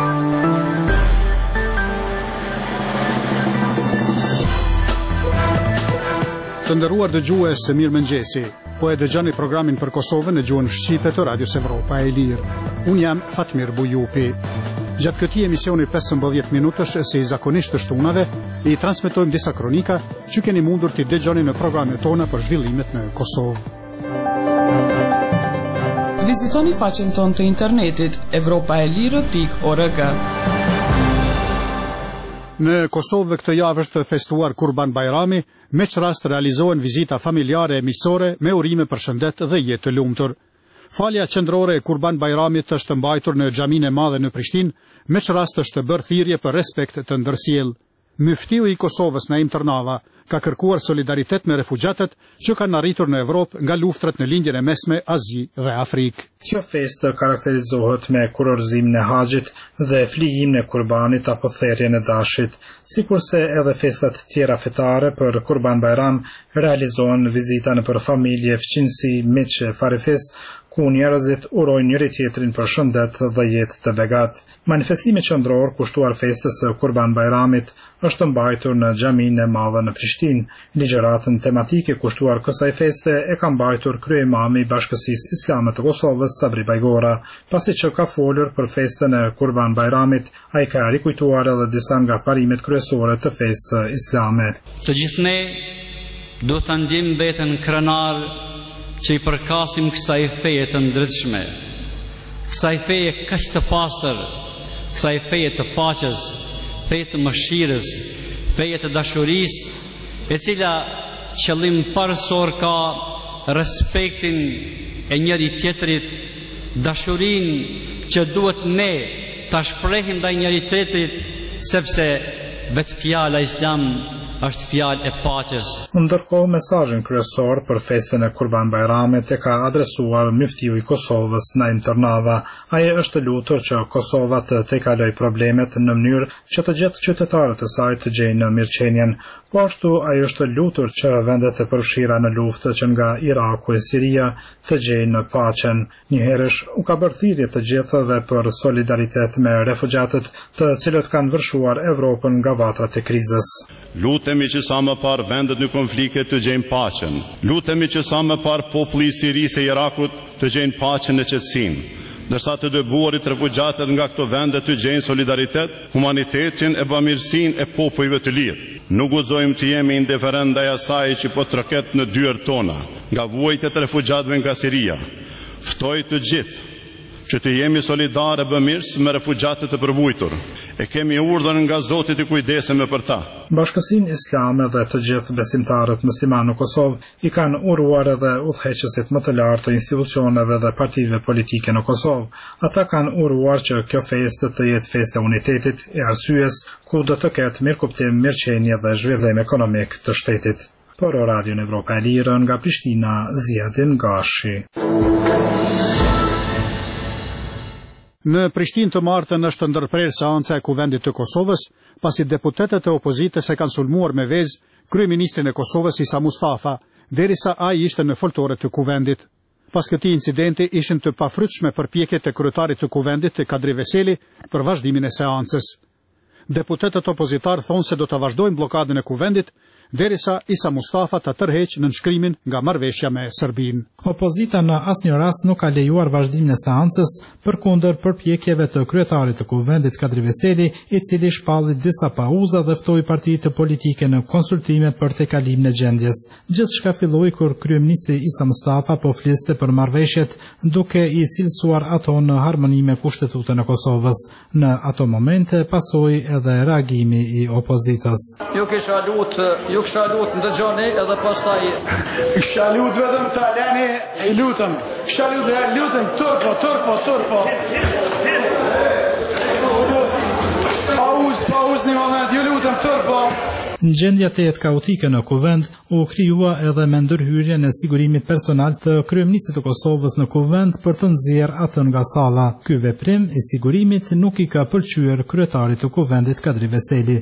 Të nderuar dëgjues, mirëmëngjesi. Po e dëgjoni programin për Kosovën në gjuhën shqipe të Radios Evropa e Lirë. Unë jam Fatmir Bujupi. Gjatë këtij emisioni 15 minutësh si zakonisht të shtunave, i transmetojmë disa kronika që keni mundur t'i dëgjoni në programet tona për zhvillimet në Kosovë. Vizitoni faqen tonë të internetit europaelire.org. Në Kosovë këtë javë është festuar Kurban Bajrami, me që rast realizohen vizita familjare e miqësore me urime për shëndet dhe jetë të lumtur. Falja qendrore e Kurban Bajramit është mbajtur në xhaminë e madhe në Prishtinë, me që rast është bërë thirrje për respekt të ndërsjellë. Myftiu i Kosovës Naim Tërnava ka kërkuar solidaritet me refugjatët që kanë arritur në Evropë nga luftrat në lindjen e mesme, Azi dhe Afrikë. Kjo festë karakterizohet me kurorëzimin e haxhit dhe flijimin e kurbanit apo therrjen e dashit, sikurse edhe festat tjera fetare për Kurban Bajram realizohen vizita nëpër familje, fqinësi, miq, farefis, ku njerëzit urojnë njëri tjetrin për shëndet dhe jetë të begat. Manifestimi qendror kushtuar festës së Kurban Bajramit është mbajtur në xhaminë e madhe në Prishtinë. Ligjëratën tematike kushtuar kësaj feste e ka mbajtur kryemami i Bashkësisë Islame të Kosovës, Sabri Bajgora. Pasi që ka folur për festën e Kurban Bajramit, ai ka rikujtuar edhe disa nga parimet kryesore të festës islame. Të gjithë ne do të ndjejmë veten krenar që i përkasim kësaj feje të ndritshme, kësaj feje kaq të pastër, kësaj feje të paqes, feje të mëshirës, feje të dashurisë, e cila qëllim parësor ka respektin e njëri tjetrit, dashurinë që duhet ne ta shprehim ndaj njëri tjetrit, sepse vetë fjala Islam është fjalë e paqes. Ndërkohë, mesazhin kryesor për festën e Kurban Bajramit e ka adresuar myftiu i Kosovës Naim Tërnava. Ai është lutur që Kosova të tejkaloj problemet në mënyrë që të gjithë qytetarët e saj të gjejnë mirëqenien. Po ashtu ai është lutur që vendet e përfshira në luftë që nga Iraku e Siria të gjejnë paqen. Njëherësh u ka bërë thirrje të gjithëve për solidaritet me refugjatët, të cilët kanë vërshuar Evropën nga vatrat e krizës. Lutemi që sa më parë vendet në konflikte të gjejnë paqen. Lutemi që sa më parë populli i Sirisë e Irakut të gjejnë paqen e qetësinë, ndërsa të dëbuarit refugjatët nga këto vende të gjejnë solidaritet, humanitetin e bamirësinë e popujve të lirë. Nuk guxojmë të jemi indiferent ndaj asaj që po troket në dyert tona, nga vuajtjet e refugjatëve nga Siria. Ftoj të gjithë që të jemi solidarë e bamirës me refugjatët e përvujtur. E kemi urdhën nga Zoti të kujdesemi për ta. Bashkësinë Islame dhe të gjithë besimtarët muslimanë në Kosovë i kanë uruar edhe udhëheqësit më të lartë të institucioneve dhe partive politike në Kosovë. Ata kanë uruar që kjo festë të jetë festë e unitetit, e arsyes, ku do të ketë mirëkuptim, mirëqenie dhe zhvillim ekonomik të shtetit. Për Radion Evropa e Lirë nga Prishtina, Ziadin Gashi. Në Prishtinë të martën është ndërprerë seanca e Kuvendit të Kosovës, pasi deputetët e opozitës e kanë sulmuar me vezë kryeministrin e Kosovës Isa Mustafa, derisa ai ishte në foltore të Kuvendit. Pas këtij incidenti ishin të pafrytshme përpjekjet e kryetarit të Kuvendit të Kadri Veseli për vazhdimin e seancës. Deputetët opozitar thonë se do të vazhdojnë bllokadën e Kuvendit derisa Isa Mustafa të tërheqë në nënshkrimin nga marrëveshja me Serbinë. Opozita në asnjë rast nuk ka lejuar vazhdimin e seancës përkundër përpjekjeve të kryetarit të Kuvendit Kadri Veseli, i cili shpalli disa pauza dhe ftoi partitë politike në konsultime për tejkalimin e gjendjes. Gjithçka filloi kur kryeministri Isa Mustafa po fliste për marrëveshjet, duke i cilësuar ato në harmoni me Kushtetutën e Kosovës. Në ato momente pasoi edhe reagimi i opozitës. Ju kisha lutë ndëgjoni edhe pastaj kisha lutë vetëm ta lani, i lutëm. Kisha lutëm turpo. Pauz një moment, ju lutëm turpo. Në gjendja të jetë kaotike në Kuvend, u krijua edhe me ndërhyrje në sigurimit personal të kryeministit të Kosovës në Kuvend për të nxjerrë atë nga salla. Ky veprim i sigurimit nuk i ka pëlqyer kryetarit të Kuvendit Kadri Veseli.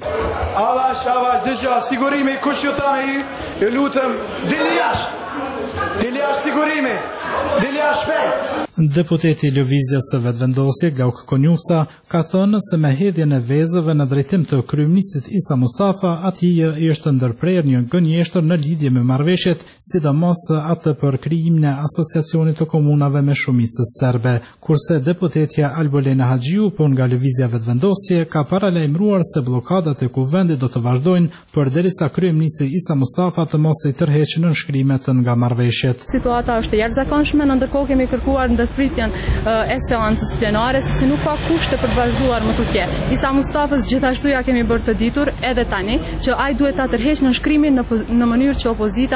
Avash, dëgja, sigurimi kush ju ta me ju lutëm, dili jashtë jashtë sigurimi. Dili jashtë shpejt. Deputeti i Lëvizjes së Vetëvendosje Glauk Konjufsa ka thënë se me hedhjen e vezëve në drejtim të kryeministit Isa Mustafa, atij i është ndërprer një gënjeshtër në lidhje me marrëveshjet, sidomos atë për krijimin e asociacionit të komunave me shumicë serbe, kurse deputetja Albolena Haxhiu nga Lëvizja Vetëvendosje ka paralajmëruar se bllokadat e kuvendit do të vazhdojnë përderisa kryeministri Isa Mustafa të mos i tërheqë nënshkrimet nga marrëveshjet. Situata është e jashtëzakonshme, ndërkohë kemi kërkuar ndërpritjen e seancës plenare, sepse nuk ka kushte për të vazhduar më tutje. Isa Mustafës gjithashtu ja kemi bërë të ditur edhe tani që ai duhet ta tërheqë nënshkrimin në mënyrë që opozita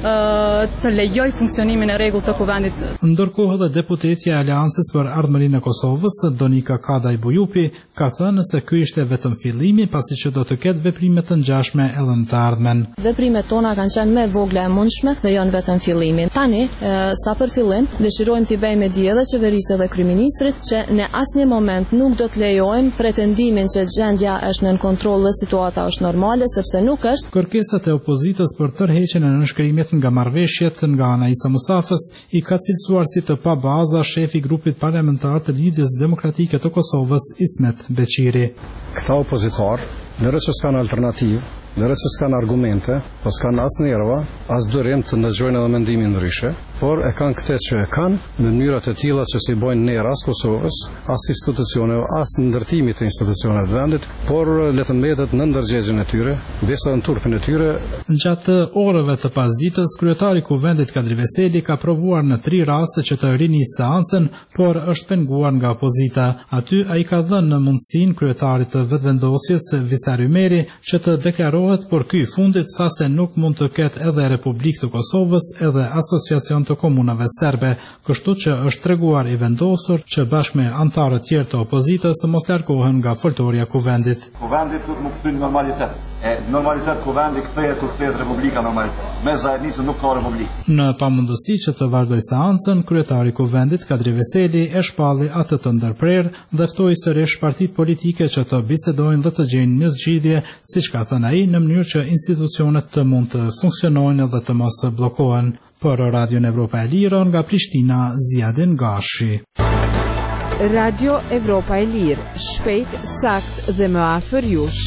të lejoj funksionimin e rregullt të kuvendit. Ndërkohë dhe deputetja e Aleancës për Ardhmërinë e Kosovës, Donika Kadaj Bujupi, ka thënë se ky ishte vetëm fillimi, pasi që do të ketë veprime të ngjashme edhe në të ardhmen. Veprimet tona kanë qenë më vogla e mundshme dhe janë vetëm fillimi. Tani, sa për fillim, dëshirojmë t'i bëjmë di edhe qeverisë dhe kryeministrit që në asnjë moment nuk do të lejojmë pretendimin që gjendja është nën kontroll dhe situata është normale, sepse nuk është. Kërkesat e opozitës për tërheqjen e nënshkrimit nga marrëveshjet nga ana Isa Mustafës i ka cilësuar si të pa baza shefi i grupit parlamentar të Lidhjes Demokratike të Kosovës, Ismet Beqiri. Këta opozitar, nëse s'kan alternativë, nëse s'kan argumente, po s'kan as nerva, as durim të ndëgjojnë edhe mendimin ndryshe, por e kanë këtë që e kanë në mënyrat e tilla që si bojnë nerë as Kosovës, as institucioneve, as në ndërtimit të institucioneve të vendit, por le të mbetet në ndërgjegjen e tyre, besa në turpin e tyre. Gjatë orëve të pasdites, kryetari i kuvendit Kadri Veseli ka provuar në 3 raste që të rinisë seancën, por është penguar nga opozita. Aty ai ka dhënë në mundësinë kryetarit të Vetëvendosjes Visar Ymeri që të deklarohet, por ky i fundit tha se nuk mund të ketë edhe Republikë të Kosovës edhe asociacion të komunave serbe, kështu që është treguar i vendosur që bashkë me antarët tjerë të opozitës të mos largohen nga foltorja kuvendit. Kuvendit duhet të kthejë në normalitet. Normalitet kuvendi kthehet Republika normalitet. Me zajednicën nuk ka republikë. Në pamundësi që të vazhdoj seancën, kryetari i kuvendit Kadri Veseli e shpalli atë të ndërprer dhe ftoi sërish partitë politike që të bisedojnë dhe të gjejnë një zgjidhje, siç ka thënë ai, në mënyrë që institucionet të mund të funksionojnë dhe të mos bllokohen. Për Radion Evropa e Lirë nga Prishtina, Ziadin Gashi. Radio Evropa e Lirë, shpejt, sakt dhe më afër jush.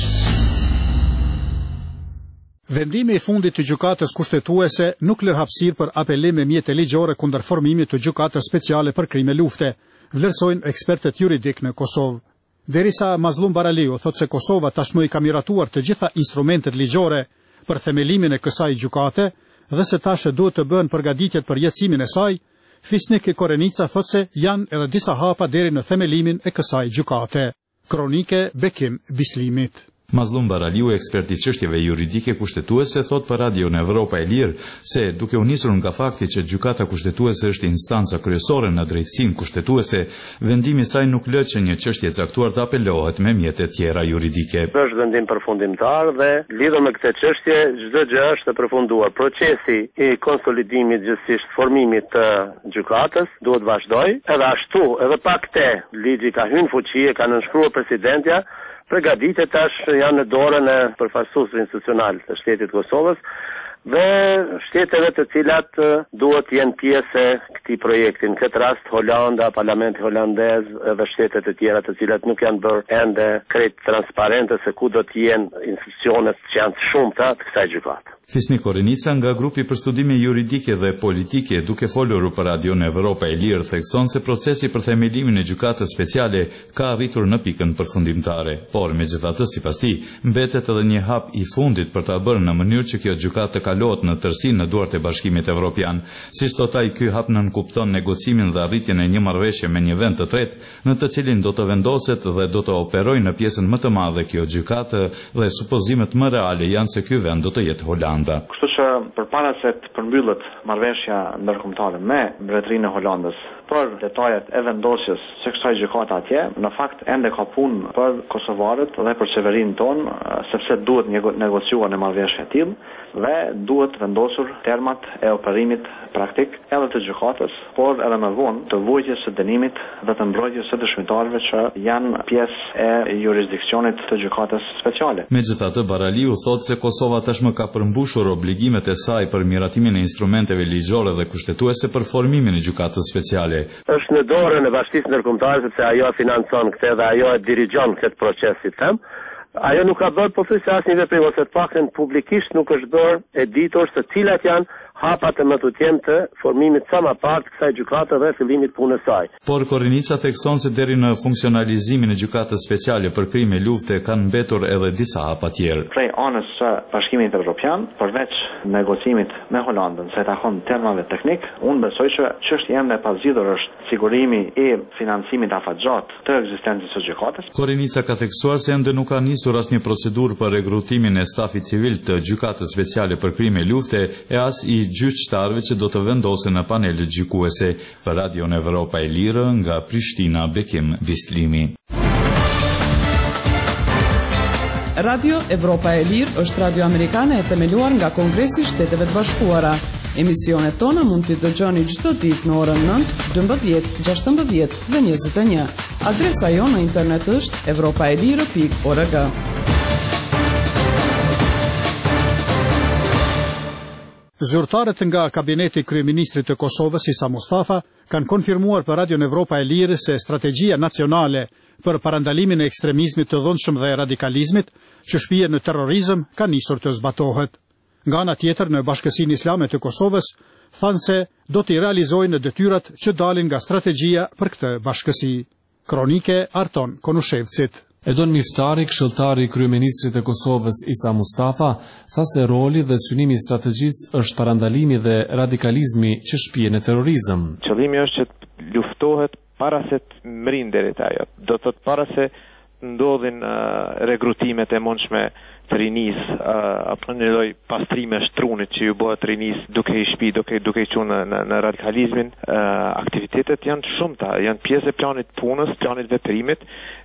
Vendimi i fundit të gjykatës kushtetuese nuk lë hapësirë për apelim me mjete ligjore kundër formimit të gjykatës speciale për krime lufte, vlerësojnë ekspertët juridik në Kosovë. Derisa Mazlum Baraliu thotë se Kosova tashmë i ka miratuar të gjitha instrumentet ligjore për themelimin e kësaj gjykate dhe se tash duhet të bëhen përgatitjet për jetësimin e saj, Fisnik Korenica thotë se janë edhe disa hapa deri në themelimin e kësaj gjykate. Kronike Bekim Bislimit. Mazlum Baraliu, ekspert i çështjeve juridike kushtetuese, thot për Radion Evropa e Lirë se duke u nisur nga fakti që gjykata kushtetuese është instanca kryesore në drejtësinë kushtetuese, vendimi i saj nuk lë që një çështje e caktuar të apelohet me mjete tjera juridike. Është vendim përfundimtar dhe lidhur me këtë çështje çdo gjë është e përfunduar. Procesi i konsolidimit gjithsesi formimit të gjykatës duhet vazhdoj, edhe ashtu, edhe pa këtë ligji ka hyrë në fuqi, ka nënshkruar presidentja. Përgatitjet tash janë në dorën e përfaqësuesve institucional të shtetit Kosovës dhe shteteve të cilat duhet të jenë pjesë e këtij projekti. Në këtë rast Holanda, Parlamenti holandez dhe shtetet e tjera të cilat nuk janë bërë ende krejt transparente se ku do të jenë institucionet që janë të shumta të kësaj gjykate. Fisnik Korenica nga grupi për studime juridike dhe politike, duke folur për Radion Evropa e Lirë, thekson se procesi për themelimin e gjykatës speciale ka arritur në pikën përfundimtare, por megjithatë sipas tij mbetet edhe një hap i fundit për ta bërë në mënyrë që kjo gjykatë të kalohet në tërësi në duart e Bashkimit Evropian. Siç thot ai, ky hap nënkupton negocimin dhe arritjen e një marrëveshje me një vend të tretë, në të cilin do të vendoset dhe do të operojë në pjesën më të madhe kjo gjykatë dhe supozimet më reale janë se ky vend do të jetë Holanda. Kështu që përpara se të përmbyllet marrëveshja ndërkombëtare me Mbretërinë e Holandës për detajet e vendosjes së kësaj gjykate atje, në fakt ende ka punë për kosovarët dhe për qeverinë tonë, sepse duhet negociuar në marrëveshje e tillë dhe duhet vendosur termat e operimit praktik edhe të gjykatës, por edhe më vonë të vujtjes së dënimit dhe të mbrojtjes së dëshmitarëve që janë pjesë e jurisdiksionit të gjykatës speciale. Megjithatë, Baraliu thotë se Kosova tashmë ka përmbushur obligimet e saj për miratimin e instrumenteve ligjore dhe kushtetuese për formimin e gjykatës speciale. Është në dorën e Bashkisë Ndërkombëtare sepse ajo financon këtë dhe ajo e dirigjon këtë proces, si them. Ajo nuk ka bërë pothuajse asnjë veprim, ose të paktën publikisht nuk është bërë e ditur se cilat janë hapat e mëtutjen të formimit sa më parë të kësaj gjykate dhe fillimit punës saj. Por Korenica thekson se deri në funksionalizimin e gjykatës speciale për krime lufte kanë mbetur edhe disa hapa tjerë. Prej anës së Bashkimit Evropian, përveç negocimit me Holandën se takon termave teknik, unë besoj që çështja ende e pazgjidhur është sigurimi i financimit afatgjat të ekzistencës së gjykatës. Korenica ka theksuar se ende nuk ka nisur asnjë procedurë për regrutimin e stafit civil të gjykatës speciale për krime lufte e as i gjyqtarëve që do të vendosen në panelet gjykuese. Për Radion Evropa e Lirë, nga Prishtina, Bekim Bislimi. Radio Evropa e Lirë është radio amerikane e themeluar nga Kongresi i Shteteve të Bashkuara. Emisionet tona mund t'i dëgjoni çdo ditë në orën 9, 12, 16 dhe 21. Adresa jonë në internet është europaelire.org. Zyrtarët nga kabineti kryeministrit të Kosovës Isa Mustafa kanë konfirmuar për Radion Evropa e Lirë se strategjia nacionale për parandalimin e ekstremizmit të dhunshëm dhe radikalizmit që shpihet në terrorizëm ka nisur të zbatohet. Nga ana tjetër, në Bashkësinë Islame të Kosovës thanë se do t'i realizojnë detyrat që dalin nga strategjia për këtë bashkësi. Kronike Arton Konushevcit. Edon Miftari, këshilltari i kryeministrit të Kosovës Isa Mustafa, tha se roli dhe synimi i strategjisë është parandalimi dhe radikalizmi që shpihet në terrorizëm. Qëllimi është që të luftohet para se të mrinë deri te ajo. Do të thotë para se ndodhin regrutimet e mundshme të rinis, apo një lloj pastrime shtrunit që ju bëhet rinis duke i shpi, duke i qenë në radikalizmin. Aktivitetet janë të shumta, janë pjesë e planit punës, planit veprimit,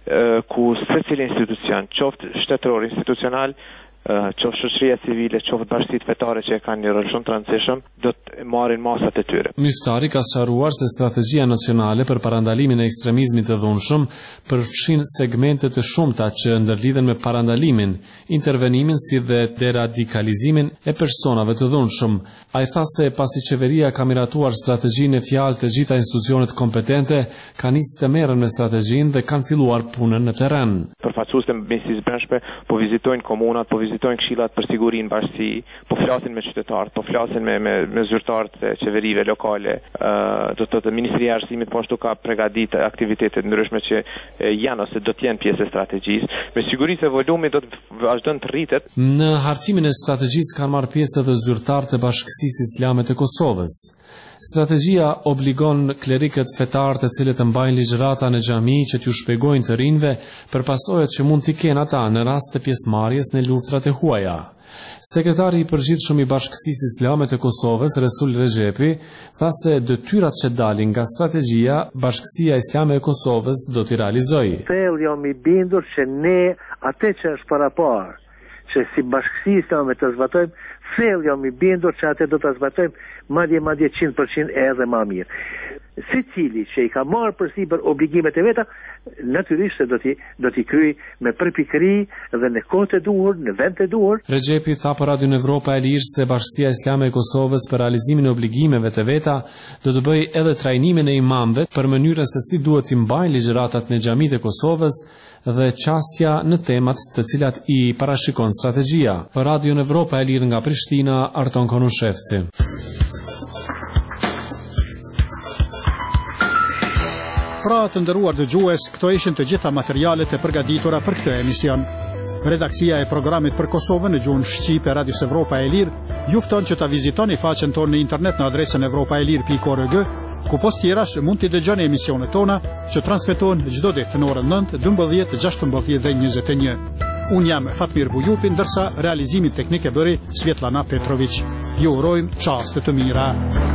ku secili institucion, qoftë shtetëror institucional, qoftë shoqëria civile, qoftë bashkësitë fetare që kanë një rol shumë të rëndësishëm, do të marrin masat e tyre. Miftari ka sqaruar se strategjia nacionale për parandalimin e ekstremizmit të dhunshëm përfshin segmente të shumta që ndërlidhen me parandalimin, intervenimin si dhe deradikalizimin e personave të dhunshëm. Ai tha se pasi qeveria ka miratuar strategjinë e fjalë të gjitha institucionet kompetente, kanë nisë të merren me strategjinë dhe kanë filluar punën në terren. Përfaqësuesit e Ministrisë Brendshme po vizitojnë komunat, po vizitojnë këshillat për sigurinë bashkësi, po flasin me qytetarët, po flasin me zyrtarët e qeverive lokale. Do të thotë Ministria e Arsimit po ashtu ka përgatitur aktivitete ndryshme që janë ose do të jenë pjesë e strategjisë. Me siguri se volumi do të vazhdon të rritet. Në hartimin e strategjisë kanë marrë pjesë edhe zyrtarët e Bashkësisë Islame të Kosovës. Strategjia obligon klerikët fetar të cilët mbajnë ligjërata në xhami që t'ju shpjegojnë të rinjve për pasojat që mund t'i kenë ata në rast të pjesëmarrjes në luftrat e huaja. Sekretari i përgjithshëm i Bashkësisë Islame të Kosovës, Resul Rexhepi, tha se detyrat që dalin nga strategjia, Bashkësia Islame e Kosovës do t'i realizojë. Jam i bindur që ne atë që është paraparë, që si Bashkësi Islame të zbatojmë, jam i bindur që atë do të zbatojmë madje 100% edhe më mirë. Secili që i ka marrë përsipër obligimet e veta, natyrisht se do t'i kryej me përpikëri dhe në kohë të duhur, në vend të duhur. Rexhepi tha për Radion Evropa e Lirë se Bashkësia Islame e Kosovës për realizimin e obligimeve të veta do të bëjë edhe trajnimin e imamëve për mënyrën se si duhet t'i mbajnë ligjëratat në xhamitë e Kosovës dhe qasja në temat të cilat i parashikon strategjia. Për Radion Evropa e Lirë nga Prishtina, Arton Konushevci. Pra të nderuar dëgjues, këto ishin të gjitha materialet e përgatitura për këtë emision. Redaksia e programit për Kosovën në gjuhën shqipe Radios Evropa e Lirë ju fton që ta vizitoni faqen tonë në internet në adresën europaelir.org, ku post tjerash mund t'i dëgjoni emisionet tona që transmetohen çdo ditë në orën 9, 12, 16 dhe 21. Unë jam Fatmir Bujupi, ndërsa realizimin teknik e bëri Svetlana Petrović. Ju urojmë çaste të mira.